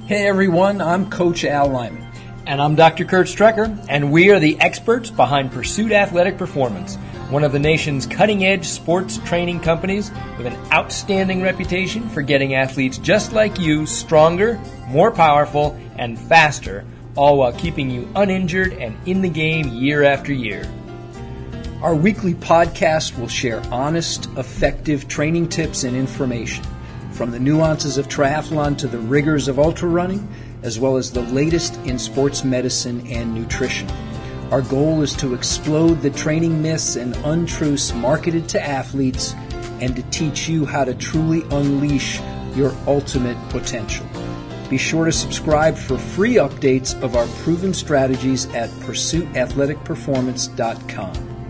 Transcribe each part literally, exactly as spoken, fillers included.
Hey everyone, I'm Coach Al Lyman. And I'm Doctor Kurt Strecker, and we are the experts behind Pursuit Athletic Performance, one of the nation's cutting-edge sports training companies with an outstanding reputation for getting athletes just like you stronger, more powerful, and faster, all while keeping you uninjured and in the game year after year. Our weekly podcast will share honest, effective training tips and information, from the nuances of triathlon to the rigors of ultra running, as well as the latest in sports medicine and nutrition. Our goal is to explode the training myths and untruths marketed to athletes and to teach you how to truly unleash your ultimate potential. Be sure to subscribe for free updates of our proven strategies at pursuit athletic performance dot com.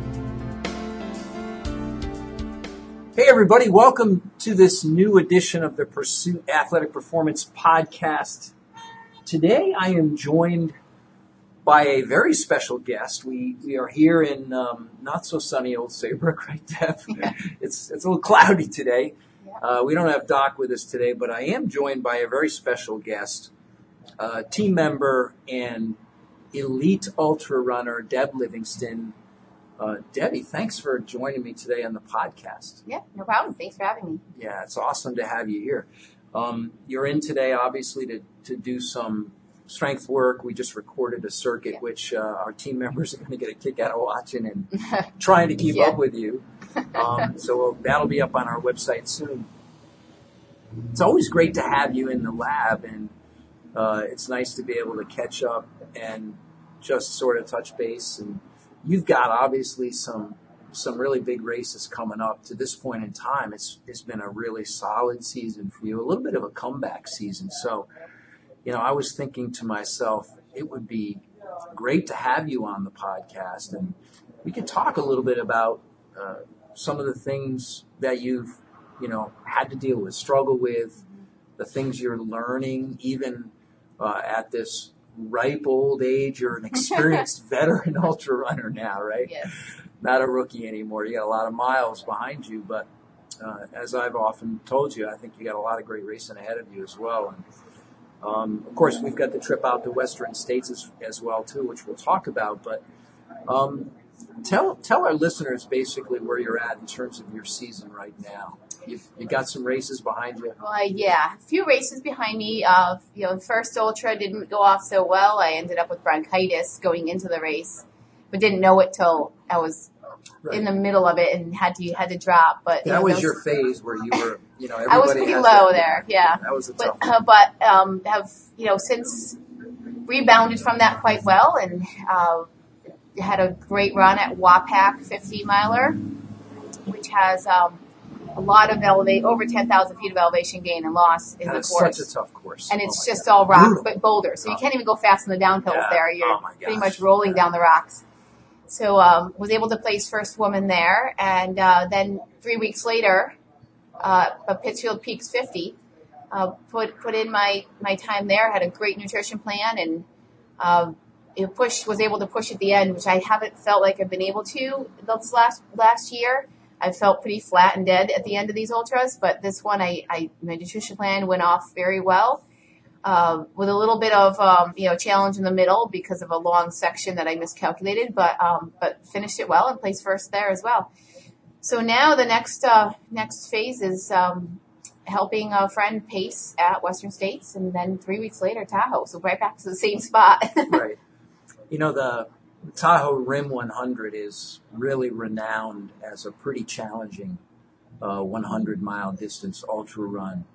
Hey everybody, welcome to this new edition of the Pursuit Athletic Performance podcast. Today I am joined by a very special guest. We we are here in um, not so sunny Old Saybrook, right, Deb? Yeah. It's it's a little cloudy today. Yeah. Uh, we don't have Doc with us today, but I am joined by a very special guest, uh, team member and elite ultra runner, Deb Livingston. Uh, Debbie, thanks for joining me today on the podcast. Yeah, no problem. Thanks for having me. Yeah, it's awesome to have you here. Um, you're in today, obviously, to, to do some strength work. We just recorded a circuit, yeah. which uh, our team members are going to get a kick out of watching and trying to keep yeah. up with you. Um, so that'll be up on our website soon. It's always great to have you in the lab, and uh, it's nice to be able to catch up and just sort of touch base. And you've got obviously some some really big races coming up. To this point in time, it's it's been a really solid season for you, a little bit of a comeback season. So, you know, I was thinking to myself, it would be great to have you on the podcast, and we could talk a little bit about uh, some of the things that you've, you know, had to deal with, struggle with, the things you're learning, even uh, at this ripe old age. You're an experienced veteran ultra runner now, right? Yes. Not a rookie anymore. You got a lot of miles behind you, but uh, as I've often told you, I think you got a lot of great racing ahead of you as well. And um, of course, we've got the trip out to Western States as, as well too, which we'll talk about. But um, tell tell our listeners basically where you're at in terms of your season right now. You've you got some races behind you. Well, uh, yeah, a few races behind me. Uh, you know, the first ultra didn't go off so well. I ended up with bronchitis going into the race, but didn't know it till I was right. in the middle of it and had to had to drop. But that you know, was those, your phase where you were, you know, everybody I was pretty low that, there. Yeah, that was a but, tough one. Uh, but um, have you know since rebounded from that quite well and uh, had a great run at WAPAC fifty miler, which has um, a lot of elevate over ten thousand feet of elevation gain and loss in that the is course. Such a tough course, and it's oh just God. all rock Brutal. but boulders, so you oh. can't even go fast in the downhills yeah. there. You're oh pretty much rolling yeah. down the rocks. So um, was able to place first woman there, and uh, then three weeks later, uh, a Pittsfield Peaks fifty. Uh, put put in my, my time there. Had a great nutrition plan, and uh, it pushed was able to push at the end, which I haven't felt like I've been able to this last last year. I felt pretty flat and dead at the end of these ultras, but this one, I, I my nutrition plan went off very well. Uh, with a little bit of, um, you know, challenge in the middle because of a long section that I miscalculated, but, um, but finished it well and placed first there as well. So now the next, uh, next phase is, um, helping a friend pace at Western States, and then three weeks later, Tahoe. So right back to the same spot. Right. You know, the Tahoe Rim one hundred is really renowned as a pretty challenging, uh, one hundred mile distance ultra run.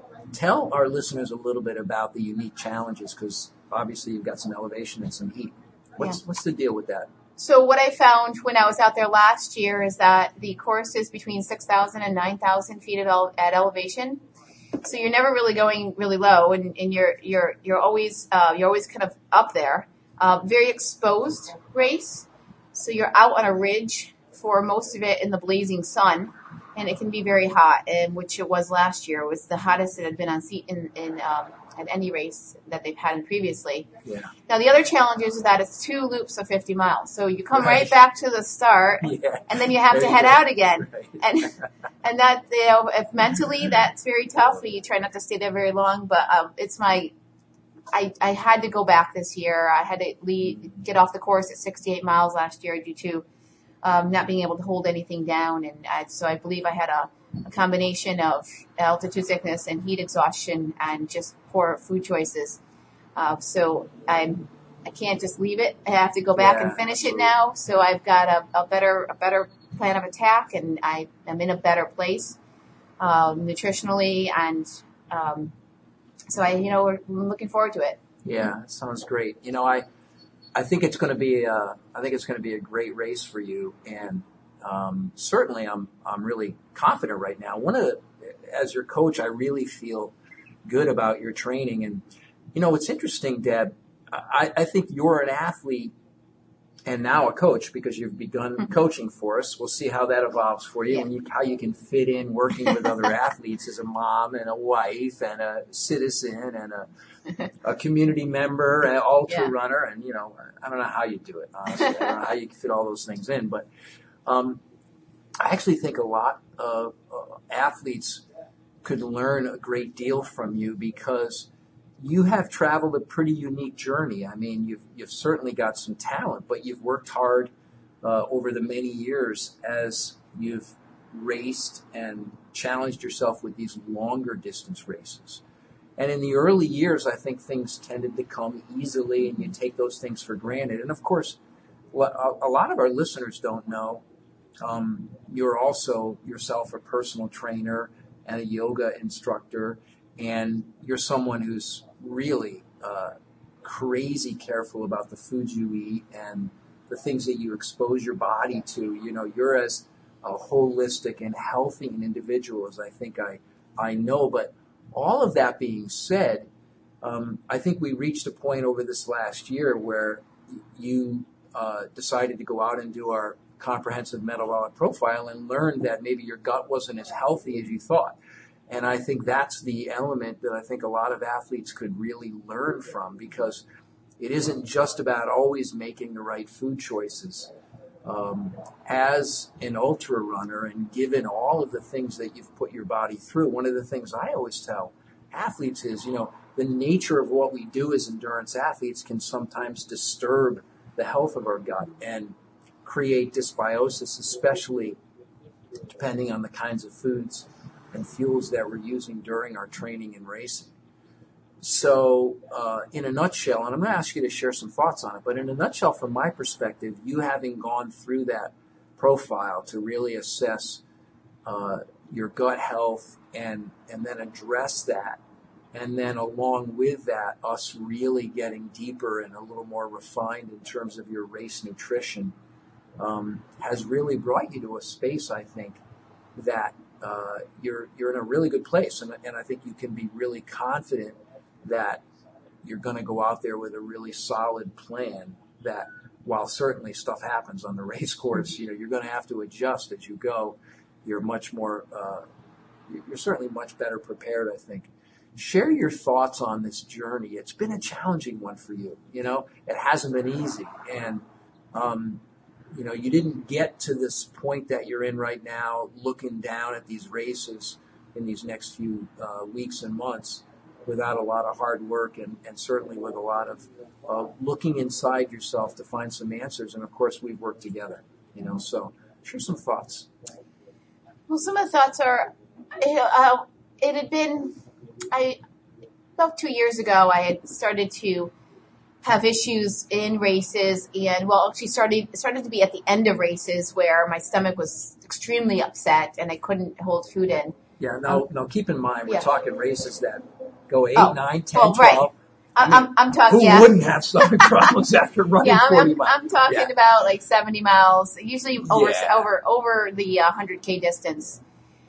Tell our listeners a little bit about the unique challenges, because obviously you've got some elevation and some heat. What's, yeah. what's the deal with that? So what I found when I was out there last year is that the course is between six thousand and nine thousand feet of ele- at elevation. So you're never really going really low, and, and you're you're you're always uh, you're always kind of up there. Uh, very exposed race, so you're out on a ridge for most of it in the blazing sun, and it can be very hot, and which it was last year. It was the hottest it had been on seat in in um, at any race that they've had in previously. Yeah. Now, the other challenge is that it's two loops of fifty miles. So you come right, right back to the start, yeah. and then you have there to you head go. out again. Right. And and that, you know, if mentally that's very tough, you try not to stay there very long. But um, it's my I, I had to go back this year. I had to leave, get off the course at sixty-eight miles last year due to um, not being able to hold anything down. And I, so I believe I had a, a combination of altitude sickness and heat exhaustion and just poor food choices. Uh, so I'm, I can't just leave it. I have to go back Yeah, and finish absolutely. it now. So I've got a, a better a better plan of attack, and I am in a better place um, nutritionally, and um, so I, you know, we're, I'm looking forward to it. Yeah, it sounds great. You know, I I think it's going to be uh, I think it's going to be a great race for you, and um, certainly I'm I'm really confident right now. One of the, as your coach, I really feel good about your training, and you know, it's interesting, Deb. I, I think you're an athlete and now a coach because you've begun Mm-hmm. coaching for us. We'll see how that evolves for you Yeah. and you, how you can fit in working with other athletes as a mom and a wife and a citizen and a, a community member, an ultra Yeah. runner. And, you know, I don't know how you do it, honestly. I don't know how you can fit all those things in. But um, I actually think a lot of uh, athletes could learn a great deal from you because you have traveled a pretty unique journey. I mean, you've you've certainly got some talent, but you've worked hard uh, over the many years as you've raced and challenged yourself with these longer distance races. And in the early years, I think things tended to come easily, and you take those things for granted. And of course, what a a lot of our listeners don't know, um, you're also yourself a personal trainer and a yoga instructor, and you're someone who's really uh, crazy careful about the foods you eat and the things that you expose your body to. You know, you're as a holistic and healthy an individual as I think I, I know. But all of that being said, um, I think we reached a point over this last year where you uh, decided to go out and do our comprehensive metabolic profile and learned that maybe your gut wasn't as healthy as you thought. And I think that's the element that I think a lot of athletes could really learn from, because it isn't just about always making the right food choices. Um, as an ultra runner, and given all of the things that you've put your body through, one of the things I always tell athletes is, you know, the nature of what we do as endurance athletes can sometimes disturb the health of our gut and create dysbiosis, especially depending on the kinds of foods and fuels that we're using during our training and racing. So uh, in a nutshell, and I'm going to ask you to share some thoughts on it, but in a nutshell, from my perspective, you having gone through that profile to really assess uh, your gut health and, and then address that, and then along with that, us really getting deeper and a little more refined in terms of your race nutrition, um, has really brought you to a space, I think, that uh, you're you're in a really good place, and, and I think you can be really confident that you're going to go out there with a really solid plan that, while certainly stuff happens on the race course, you know, you're going to have to adjust as you go. You're much more, uh, you're certainly much better prepared, I think. Share your thoughts on this journey. It's been a challenging one for you. You know, it hasn't been easy. And, um, you know, you didn't get to this point that you're in right now, looking down at these races in these next few uh, weeks and months without a lot of hard work, and, and certainly with a lot of uh, looking inside yourself to find some answers. And of course, we've worked together, you know, so share some thoughts. Well, some of the thoughts are, you know, uh, it had been, I, about two years ago, I had started to have issues in races, and well, actually started started to be at the end of races where my stomach was extremely upset and I couldn't hold food in. Yeah, now, now keep in mind, we're Yeah. talking races that go eight, Oh, nine, ten, well, right. twelve. I, I mean, I'm, I'm talking. Who Yeah, wouldn't have stomach problems after running yeah. I'm, forty I'm, miles? I'm talking Yeah. about like seventy miles, usually over Yeah. over over the uh, one hundred K distance.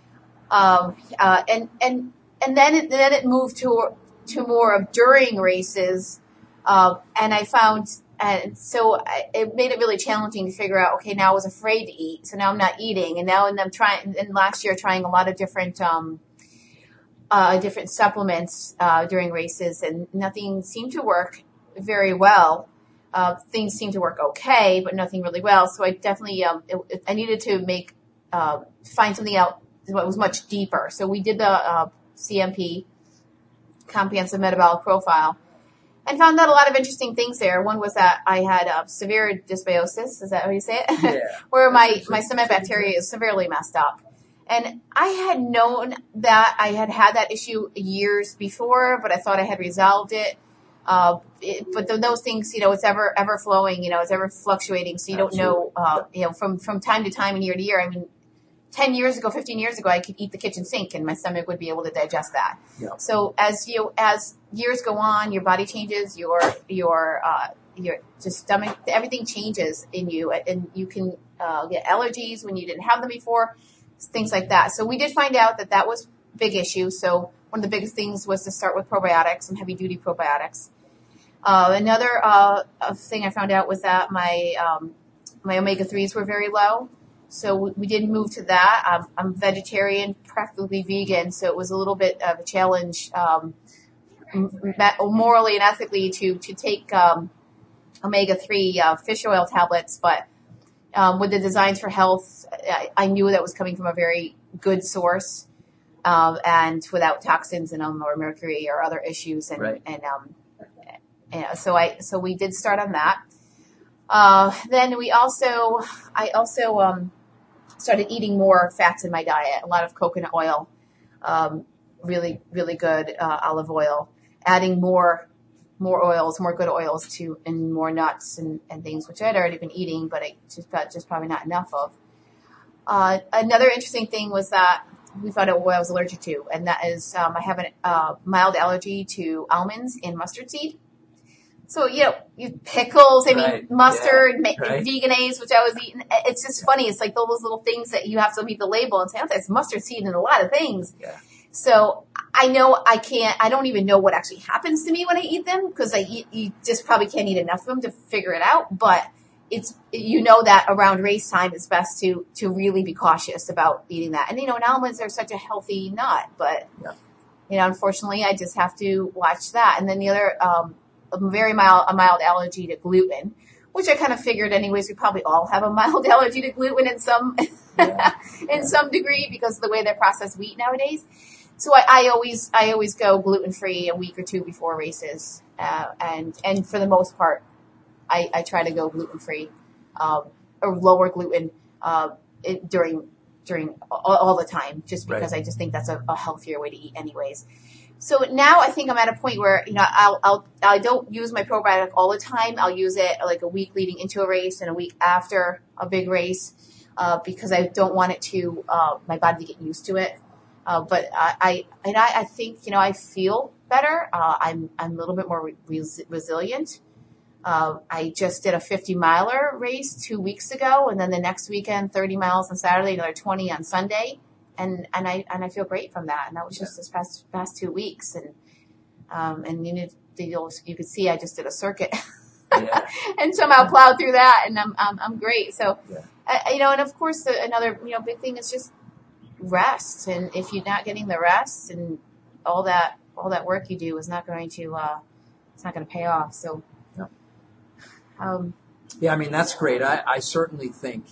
Um, uh, and and and then it, then it moved to to more of during races. Uh, and I found, and so I, it made it really challenging to figure out, okay, now I was afraid to eat, so now I'm not eating. And now and I'm trying, and last year trying a lot of different, um, uh, different supplements, uh, during races, and nothing seemed to work very well. Uh, things seemed to work okay, but nothing really well. So I definitely, um, it, it, I needed to make, uh, find something out that was much deeper. So we did the, uh, C M P, Comprehensive Metabolic Profile. and found out a lot of interesting things there. One was that I had uh, severe dysbiosis. Is that how you say it? Yeah. Where my, my stomach bacteria is severely messed up. And I had known that I had had that issue years before, but I thought I had resolved it. Uh, it but the, those things, you know, it's ever, ever flowing, you know, it's ever fluctuating. So you Absolutely. don't know, uh, you know, from, from time to time and year to year. I mean, ten years ago, fifteen years ago, I could eat the kitchen sink and my stomach would be able to digest that. Yeah. So as you, as years go on, your body changes, your, your, uh, your just stomach, everything changes in you, and you can, uh, get allergies when you didn't have them before. Things like that. So we did find out that that was a big issue. So one of the biggest things was to start with probiotics, some heavy duty probiotics. Uh, another uh, thing I found out was that my um, my omega threes were very low. So we, we did move to that. I'm, I'm vegetarian, practically vegan. So it was a little bit of a challenge um, morally and ethically to, to take um, omega three uh, fish oil tablets. But Um, with the Designs for Health, I, I knew that was coming from a very good source, um, and without toxins in them or mercury or other issues. And, right. and, um, and so I, so we did start on that. Uh, then we also, I also, um, started eating more fats in my diet, a lot of coconut oil, um, really, really good, uh, olive oil, adding more more oils, more good oils to, and more nuts and, and things, which I'd already been eating, but I just got just probably not enough of. Uh, another interesting thing was that we found out what I was allergic to, and that is, um, I have a uh, mild allergy to almonds and mustard seed. So, you know, you pickles, I mean, right. mustard, yeah. ma- right. veganese, which I was eating. It's just funny. It's like those little things that you have to read the label and say, oh, that's mustard seed in a lot of things. Yeah. So I know I can't, I don't even know what actually happens to me when I eat them, because I eat, you just probably can't eat enough of them to figure it out. But it's, you know, that around race time it's best to, to really be cautious about eating that. And, you know, and almonds are such a healthy nut, but, yeah. you know, unfortunately I just have to watch that. And then the other, um, a very mild, a mild allergy to gluten, which I kind of figured anyways, we probably all have a mild allergy to gluten in some, yeah. in yeah. some degree, because of the way they're processed wheat nowadays. So I, I always, I always go gluten-free a week or two before races. Uh, and, and for the most part, I, I try to go gluten-free, um, or lower gluten, uh, it, during, during all, all the time, just because right. I just think that's a, a healthier way to eat anyways. So now I think I'm at a point where, you know, I'll, I'll, I don't use my probiotic all the time. I'll use it like a week leading into a race and a week after a big race, uh, because I don't want it to, uh, my body to get used to it. Uh, but I, I, and I, I think, you know, I feel better. Uh, I'm, I'm a little bit more res- resilient. Uh, I just did a fifty miler race two weeks ago. And then the next weekend, thirty miles on Saturday, another twenty on Sunday. And, and I, and I feel great from that. And that was just this past, past two weeks. And, um, and you know, you'll, you could see I just did a circuit yeah. and somehow plowed through that. And I'm, I'm, I'm great. So, yeah. I, you know, and of course the, another, you know, big thing is just rest. And if you're not getting the rest and all that, all that work you do is not going to, uh, it's not going to pay off. So, no. um, yeah, I mean, that's great. I, I certainly think,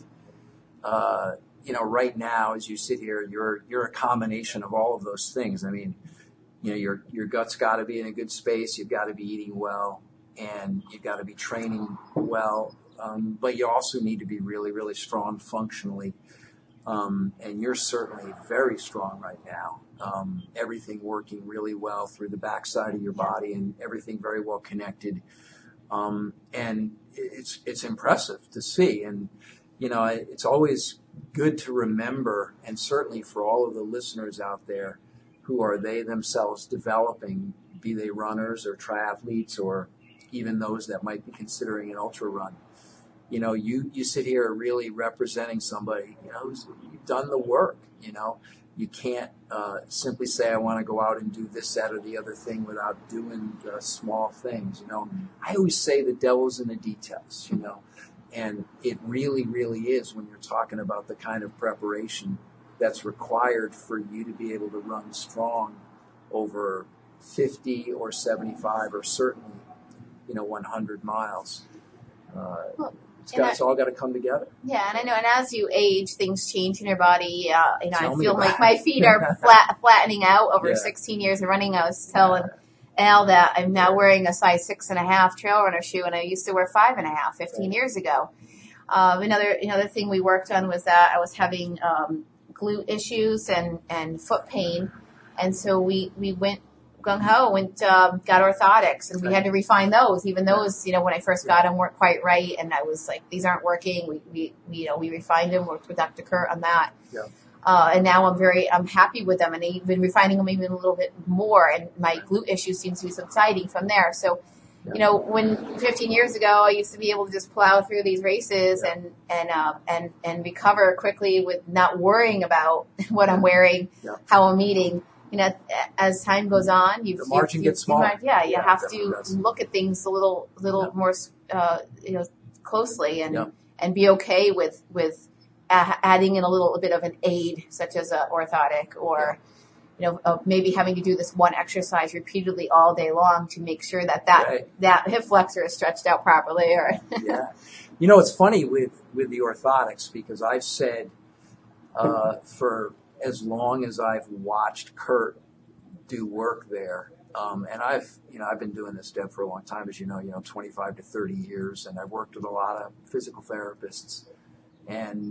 uh, you know, right now, as you sit here, you're, you're a combination of all of those things. I mean, you know, your, your gut's got to be in a good space. You've got to be eating well, and you've got to be training well. Um, but you also need to be really, really strong functionally. Um, and you're certainly very strong right now. Um, everything working really well through the backside of your body, and everything very well connected. Um, and it's, it's impressive to see. And, you know, it's always good to remember, and certainly for all of the listeners out there who are they themselves developing, be they runners or triathletes or even those that might be considering an ultra run. You know, you, you sit here really representing somebody, you know, who's you've done the work. You know, you can't uh, simply say, I want to go out and do this, that, or the other thing without doing uh, small things. You know, I always say the devil's in the details, you know, and it really, really is when you're talking about the kind of preparation that's required for you to be able to run strong over fifty or seventy-five or certainly, you know, one hundred miles. Uh, well, It's, got, it's all got to come together. Yeah, and I know, and as you age, things change in your body. Uh, you know, Tell I me feel about like my it. feet are flat, flattening out over Yeah. sixteen years of running. I was telling Al that I'm now wearing a size six and a half trail runner shoe, and I used to wear five and a half fifteen years ago. Um, another another thing we worked on was that I was having um, glute issues and, and foot pain, and so we, we went gung ho, went um, got orthotics, and we had to refine those. Even those, you know, when I first got them, weren't quite right, and I was like, these aren't working. We we, we you know we refined them, worked with Doctor Kurt on that. Yeah. Uh, and now I'm very, I'm happy with them, and I've been refining them even a little bit more, and my glute issues seem to be subsiding from there. So, yeah. you know, when fifteen years ago, I used to be able to just plow through these races yeah. and, and, uh, and, and recover quickly with not worrying about what I'm wearing, yeah. how I'm eating. You know, as time goes on, you the margin you, gets smaller. Yeah, you yeah, have to does. look at things a little, little yeah. more, uh, you know, closely, and, yeah. and be okay with, with, adding in a little bit of an aid, such as an orthotic, or you know, uh, maybe having to do this one exercise repeatedly all day long to make sure that that, right. that hip flexor is stretched out properly. Or yeah, you know, it's funny with with the orthotics, because I've said uh, for as long as I've watched Kurt do work there, um, and I've you know I've been doing this, Deb, for a long time, as you know, you know, twenty-five to thirty years, and I've worked with a lot of physical therapists and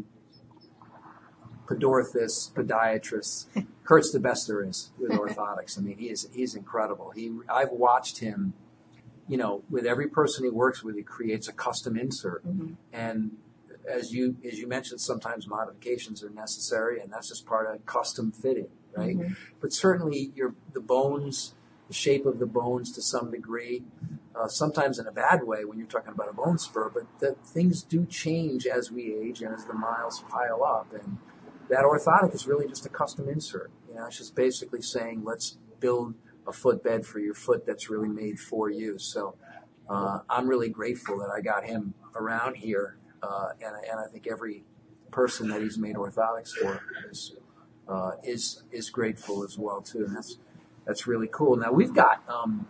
podorthists, podiatrists. Kurt's the best there is with orthotics. I mean, he is he's incredible. He I've watched him, you know, with every person he works with, he creates a custom insert. Mm-hmm. And as you as you mentioned, sometimes modifications are necessary, and that's just part of custom fitting, right? Mm-hmm. But certainly your the bones, the shape of the bones to some degree, uh, sometimes in a bad way when you're talking about a bone spur, but the, things do change as we age and as the miles pile up. And that orthotic is really just a custom insert. You know, it's just basically saying, let's build a footbed for your foot that's really made for you. So uh, I'm really grateful that I got him around here, uh, and, and I think every person that he's made orthotics for is uh, is is grateful as well too. And that's that's really cool. Now we've got um,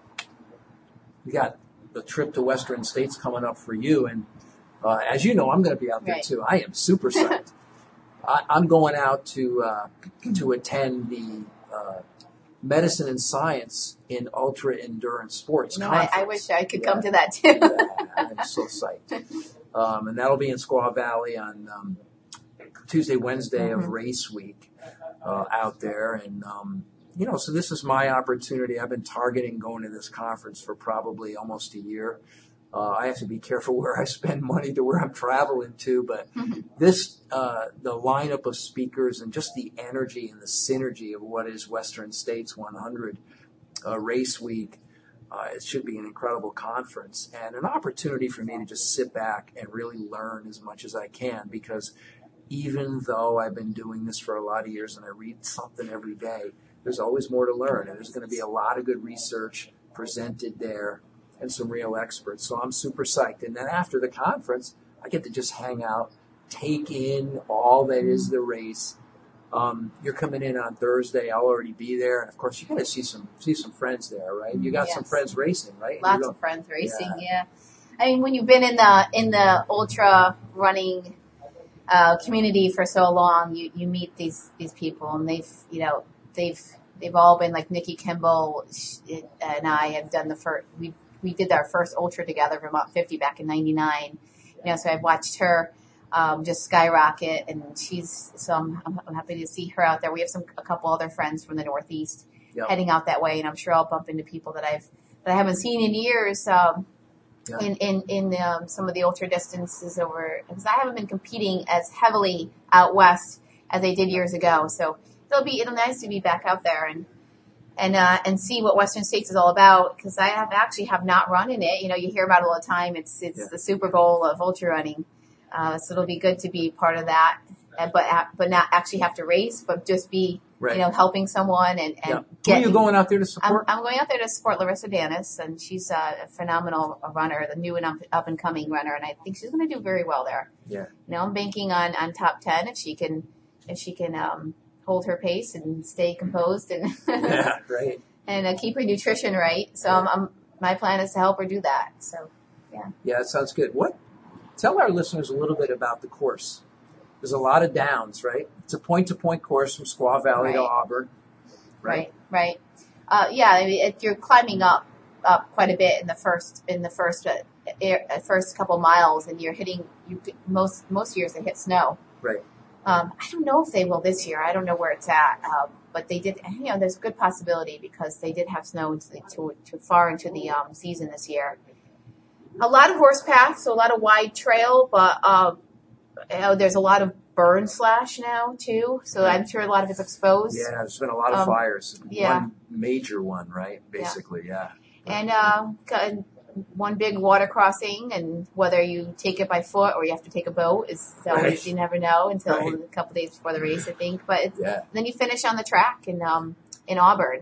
we got the trip to Western States coming up for you, and uh, as you know, I'm going to be out there right. too. I am super psyched. I, I'm going out to uh, to attend the uh, Medicine and Science in Ultra Endurance Sports no, Conference. I, I wish I could yeah. come to that too. yeah, I'm so psyched. Um, and that'll be in Squaw Valley on um, Tuesday, Wednesday mm-hmm. of race week uh, out there. And, um, you know, so this is my opportunity. I've been targeting going to this conference for probably almost a year. Uh, I have to be careful where I spend money to where I'm traveling to, but mm-hmm. this, uh, the lineup of speakers and just the energy and the synergy of what is Western States one hundred uh, race week, uh, it should be an incredible conference and an opportunity for me to just sit back and really learn as much as I can, because even though I've been doing this for a lot of years and I read something every day, there's always more to learn, and there's going to be a lot of good research presented there and some real experts. So I'm super psyched. And then after the conference, I get to just hang out, take in all that is the race. Um, you're coming in on Thursday. I'll already be there. And of course, you're going to see some, see some friends there, right? You got yes. some friends racing, right? Lots going, of friends racing. Yeah. yeah. I mean, when you've been in the, in the ultra running, uh, community for so long, you, you meet these, these people, and they've, you know, they've, they've all been like Nikki Kimball and I have done the first, we we did our first ultra together, Vermont fifty, back in ninety-nine. You know, so I've watched her um, just skyrocket, and she's so I'm, I'm happy to see her out there. We have some a couple other friends from the Northeast yep. heading out that way, and I'm sure I'll bump into people that I've that I haven't seen in years um, yeah. in in in um, some of the ultra distances over, because I haven't been competing as heavily out west as I did years ago. So it'll be it'll nice to be back out there and. And uh, and see what Western States is all about, because I have actually have not run in it. You know, you hear about it all the time. It's it's yeah. the Super Bowl of ultra running, uh, so it'll be good to be part of that. Uh, but uh, but not actually have to race, but just be right. you know helping someone and and yeah. get. Who are you going out there to support? I'm, I'm going out there to support Larissa Danis, and she's uh, a phenomenal runner, the new and up, up and coming runner, and I think she's going to do very well there. Yeah. You know, I'm banking on, on top ten if she can if she can um, hold her pace and stay composed and yeah, right. and uh, keep her nutrition right. So I'm, I'm, my plan is to help her do that. So, yeah. Yeah, that sounds good. What? Tell our listeners a little bit about the course. There's a lot of downs, right? It's a point-to-point course from Squaw Valley right. to Auburn. Right, right. right. Uh, yeah, I mean, it, you're climbing up up quite a bit in the first in the first uh, air, first couple miles, and you're hitting you most most years they hit snow. Right. Um, I don't know if they will this year. I don't know where it's at, um, but they did. You know, there's a good possibility because they did have snow into the, too, too far into the um, season this year. A lot of horse paths, so a lot of wide trail, but um, you know, there's a lot of burn slash now too. So I'm sure a lot of it's exposed. Yeah, there's been a lot of um, fires. Yeah. One major one, right? Basically, yeah. yeah. And uh, one big water crossing, and whether you take it by foot or you have to take a boat is always, right. You never know until right. a couple days before the race, I think. But it's, yeah. then you finish on the track in um, in Auburn.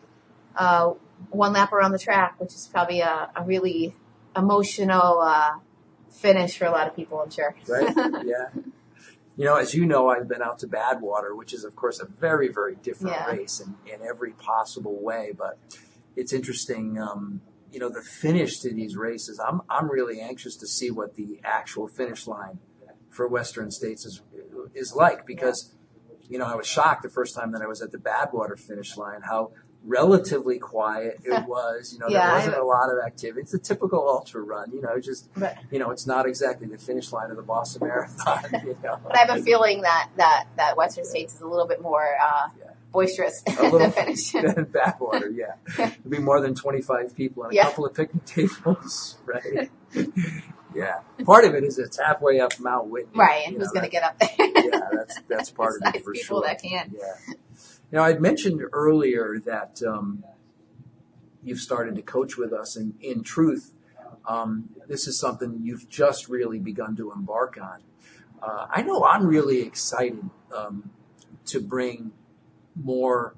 Uh, one lap around the track, which is probably a, a really emotional uh, finish for a lot of people, I'm sure. Right, yeah. You know, as you know, I've been out to Badwater, which is, of course, a very, very different yeah. race in, in every possible way. But it's interesting, um, you know, the finish to these races. I'm I'm really anxious to see what the actual finish line for Western States is is like because, yeah. you know, I was shocked the first time that I was at the Badwater finish line how relatively quiet it was. You know, yeah, there wasn't I, a lot of activity. It's a typical ultra run, you know, just, but, you know, it's not exactly the finish line of the Boston Marathon, you know. But I have a feeling that, that, that Western States is a little bit more uh, yeah. boisterous a little than finish. Than Badwater, yeah. There'll be more than twenty-five people and a yeah. couple of picnic tables, right? Yeah. Part of it is it's halfway up Mount Whitney. Right, and who's going to get up there? Yeah, that's, that's part it's of it for people sure. that can. Yeah. You know, I'd mentioned earlier that um, you've started to coach with us, and in truth, um, this is something you've just really begun to embark on. Uh, I know I'm really excited um, to bring more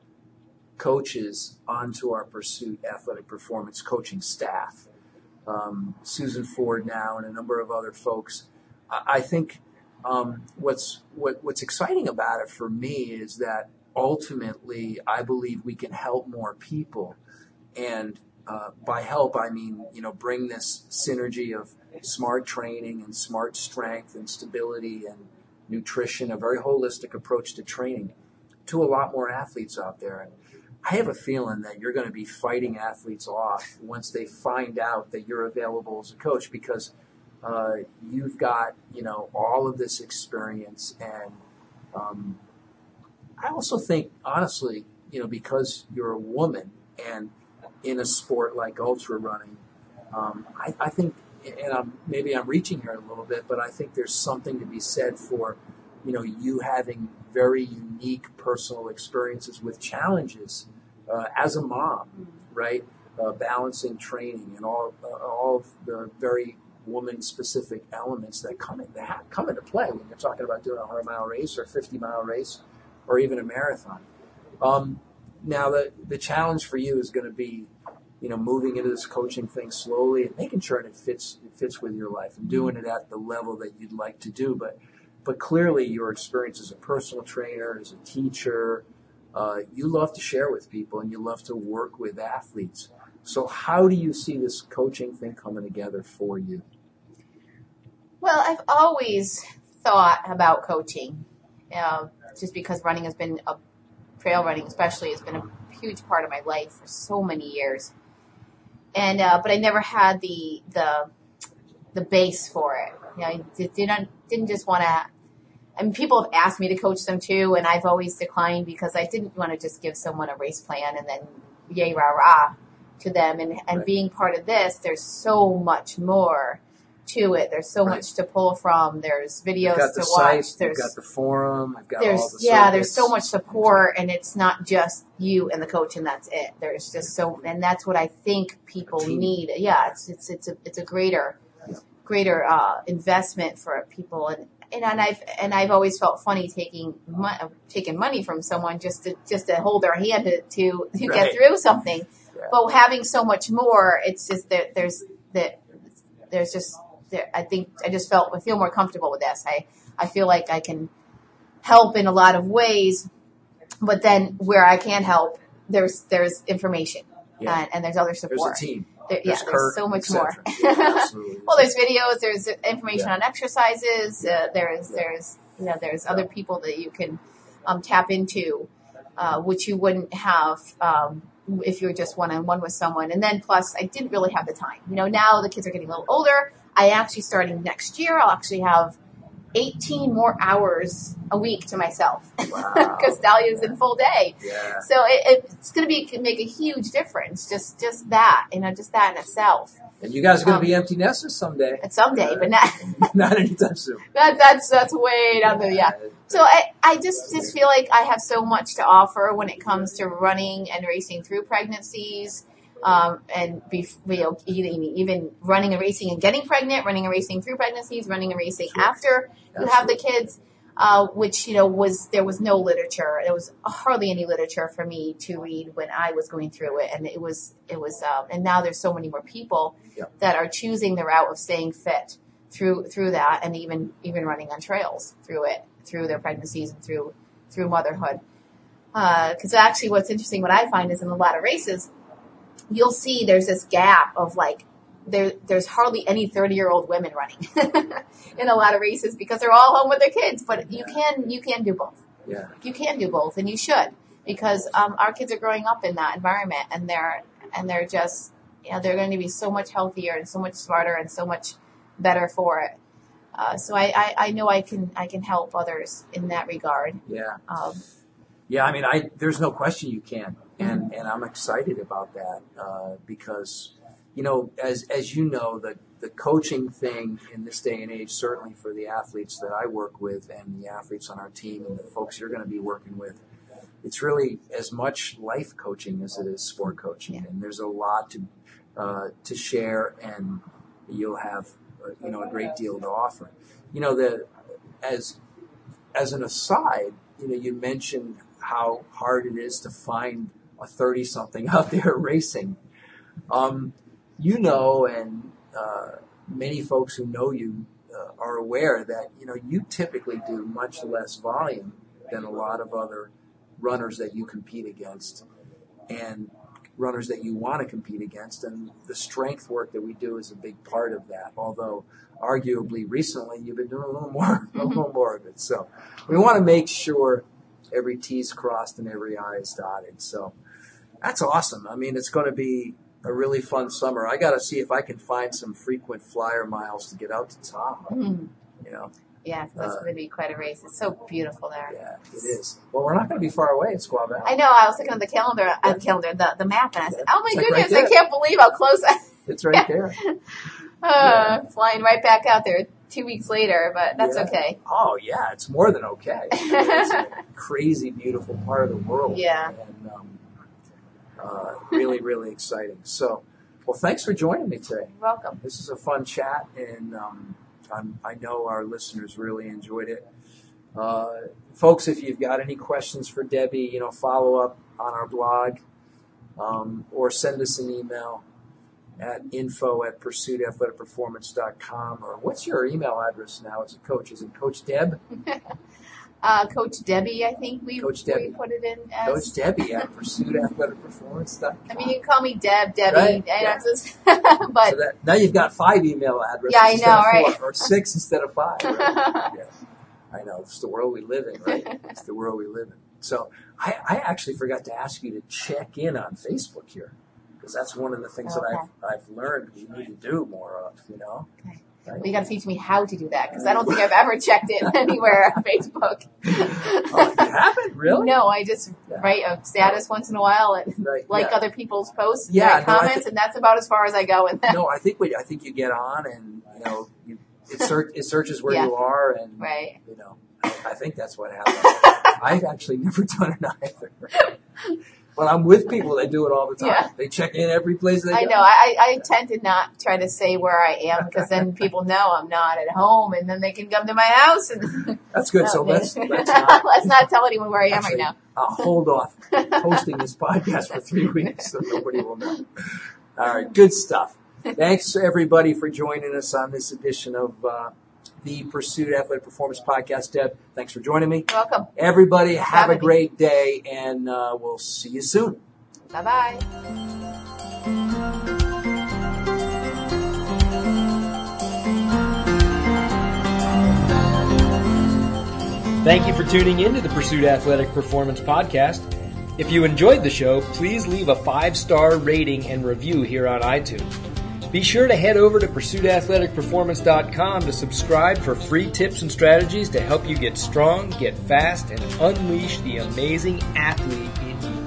coaches onto our Pursuit Athletic Performance coaching staff. Um, Susan Ford now and a number of other folks. I, I think um, what's what, what's exciting about it for me is that ultimately, I believe we can help more people. And uh, by help, I mean, you know, bring this synergy of smart training and smart strength and stability and nutrition, a very holistic approach to training, to a lot more athletes out there. And I have a feeling that you're going to be fighting athletes off once they find out that you're available as a coach because uh, you've got, you know, all of this experience and um I also think, honestly, you know, because you're a woman and in a sport like ultra running, um, I, I think, and I'm, maybe I'm reaching here a little bit, but I think there's something to be said for, you know, you having very unique personal experiences with challenges uh, as a mom, right? Uh, balancing training and all uh, all of the very woman-specific elements that come in that come into play when you're talking about doing a hundred-mile race or a fifty-mile race. Or even a marathon. Um, now, the the challenge for you is going to be, you know, moving into this coaching thing slowly and making sure it fits it fits with your life and doing it at the level that you'd like to do. But but clearly, your experience as a personal trainer, as a teacher, uh, you love to share with people and you love to work with athletes. So, how do you see this coaching thing coming together for you? Well, I've always thought about coaching. Uh, just because running has been, a, trail running especially, has been a huge part of my life for so many years. And uh, but I never had the the the base for it. You know, I didn't didn't just want to. I mean, people have asked me to coach them too, and I've always declined because I didn't want to just give someone a race plan and then yay rah rah to them. And and right. being part of this, there's so much more to it. There's so right. much to pull from. There's videos got the to site, watch. There's got the forum. I've got there's all the yeah. circuits. There's so much support, and it's not just you and the coach, and that's it. There's just so, and that's what I think people need. Yeah, it's it's it's a it's a greater yeah. greater uh, investment for people, and, and and I've and I've always felt funny taking mo- taking money from someone just to just to hold their hand to to, to right. get through something, yeah. but having so much more, it's just that there's that there's just. There, I think I just felt I feel more comfortable with this. I, I feel like I can help in a lot of ways, but then where I can help, there's there's information yeah. and, and there's other support. There's a team. There, there's yeah, Kurt, there's so much et more. Yeah, absolutely. Well, there's videos, there's information yeah. on exercises. Uh, there's yeah. there's you know there's other people that you can um, tap into, uh, which you wouldn't have um, if you're just one-on-one with someone. And then plus, I didn't really have the time. You know, now the kids are getting a little older. I actually, starting next year, I'll actually have eighteen more hours a week to myself because wow. Dahlia's in full day. Yeah. So it, it's going to be make a huge difference. Just just that, you know, just that in itself. And you guys are going to um, be empty nesters someday. Someday, uh, but not not anytime soon. That that's that's way down there. Yeah. So I I just just feel like I have so much to offer when it comes to running and racing through pregnancies. Um, and be, you know, even, even running and racing and getting pregnant, running and racing through pregnancies, running and racing sure. after you have the kids, uh, which, you know, was, there was no literature. There was hardly any literature for me to read when I was going through it. And it was, it was, um, and now there's so many more people yep. that are choosing the route of staying fit through, through that, and even, even running on trails through it, through their pregnancies and through, through motherhood. Uh, cause actually what's interesting, what I find is in a lot of races, you'll see there's this gap of like, there, there's hardly any thirty-year-old women running in a lot of races because they're all home with their kids. But you can, you can do both. Yeah. You can do both, and you should, because um, our kids are growing up in that environment, and they're and they're just, you know, they're going to be so much healthier and so much smarter and so much better for it. Uh, so I, I, I know I can I can help others in that regard. Yeah. Um, yeah. I mean, I there's no question you can. And and I'm excited about that uh, because, you know, as as you know, the, the coaching thing in this day and age, certainly for the athletes that I work with and the athletes on our team and the folks you're going to be working with, it's really as much life coaching as it is sport coaching. Yeah. And there's a lot to uh, to share, and you'll have, uh, you know, a great deal to offer. You know, the as as an aside, you know, you mentioned how hard it is to find a thirty-something out there racing. Um, you know, and uh, many folks who know you uh, are aware that, you know, you typically do much less volume than a lot of other runners that you compete against and runners that you want to compete against. And the strength work that we do is a big part of that, although arguably recently you've been doing a little more, a little more of it. So we want to make sure every T's crossed and every I is dotted. So that's awesome. I mean, it's going to be a really fun summer. I got to see if I can find some frequent flyer miles to get out to Tahoe. Mm. You know. Yeah, that's uh, going to be quite a race. It's so beautiful there. Yeah, it is. Well, we're not going to be far away in Squaw Valley. I know. I was looking at the calendar, yeah. uh, calendar, the, the map, and I said, "Oh my it's goodness, like right I can't believe how close I." It's right there. uh, yeah. Flying right back out there two weeks later, but that's yeah. okay. Oh yeah, it's more than okay. It's a crazy, beautiful part of the world. Yeah. And, um, Uh, really, really exciting. So, well, thanks for joining me today. You're welcome. This is a fun chat, and um, I'm, I know our listeners really enjoyed it. Uh, folks, if you've got any questions for Debbie, you know, follow up on our blog um, or send us an email at info at pursuit athletic performance dot com. Or what's your email address now as a coach? Is it Coach Deb? Uh, Coach Debbie, I think we, Coach Debbie. we put it in as... Coach Debbie at pursuit athletic performance dot com. I mean, you can call me Deb, Debbie. Right? Yeah. Just, but so that, now you've got five email addresses yeah, I instead know, of right? four, or six instead of five. Right? Yeah. I know. It's the world we live in, right? It's the world we live in. So I, I actually forgot to ask you to check in on Facebook here, because that's one of the things okay. that I've, I've learned you need to do more of, you know? Okay. Well, you got to teach me how to do that, because I don't think I've ever checked it anywhere on Facebook. Oh, you haven't? Really? No, I just yeah. write a status once in a while and right. like yeah. other people's posts and yeah, write no, comments, think, and that's about as far as I go with that. No, I think we, I think you get on and, you know, you, it, search, it searches where yeah. you are and, right. you know, I, I think that's what happens. I've actually never done it either. But I'm with people that do it all the time. Yeah. They check in every place they go. I know. I, I tend to not try to say where I am, because then people know I'm not at home, and then they can come to my house. And that's good. So let's let's not, let's not tell anyone where I am actually, right now. I'll hold off hosting this podcast for three weeks so nobody will know. All right, good stuff. Thanks everybody for joining us on this edition of uh, the Pursuit Athletic Performance Podcast. Deb, thanks for joining me. You're welcome. Everybody, have Having a great me. day, and uh, we'll see you soon. Bye-bye. Thank you for tuning in to the Pursuit Athletic Performance Podcast. If you enjoyed the show, please leave a five-star rating and review here on iTunes. Be sure to head over to pursuit athletic performance dot com to subscribe for free tips and strategies to help you get strong, get fast, and unleash the amazing athlete in you.